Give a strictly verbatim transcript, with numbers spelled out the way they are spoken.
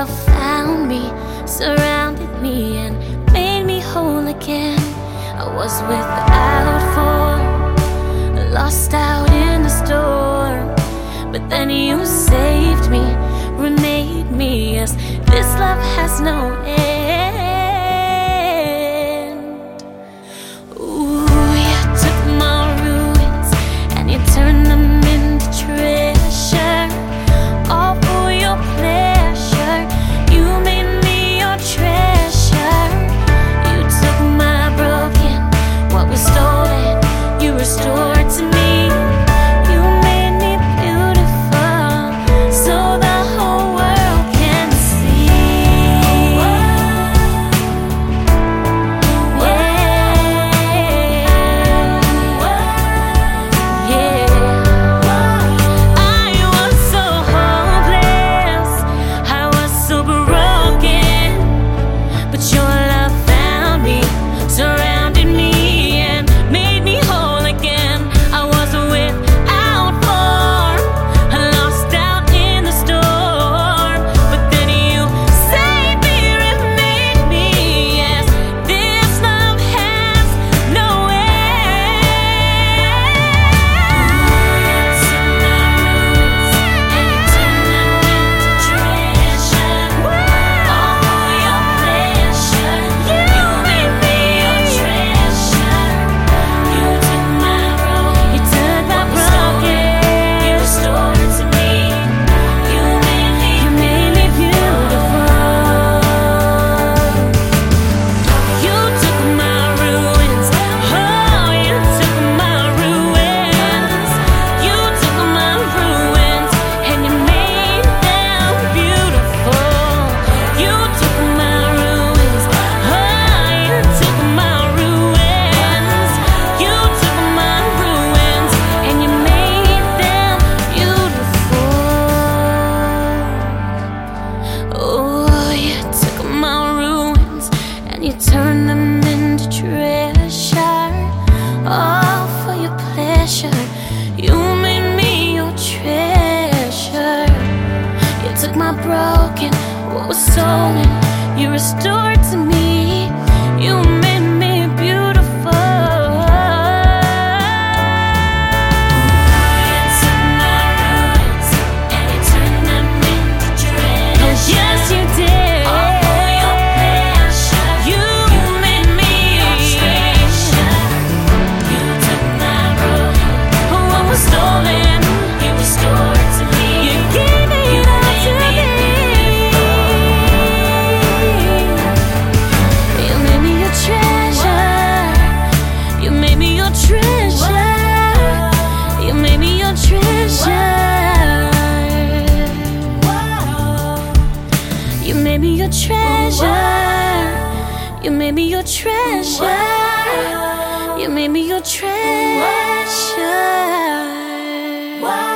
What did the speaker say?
love found me, surrounded me, and made me whole again. I was without form, lost out in the storm, but then you saved me, remade me. Yes, this love has no end. Ooh, you took my ruins and you turned them into treasure, all for your pleasure. You made me your treasure. You took my broken, what was stolen, you restored to me. You turn them into treasure, all for your pleasure. You made me your treasure. You took my broken, what was stolen, you restored to me. You made me beautiful. You made me your treasure. You made me your treasure. You made me your treasure.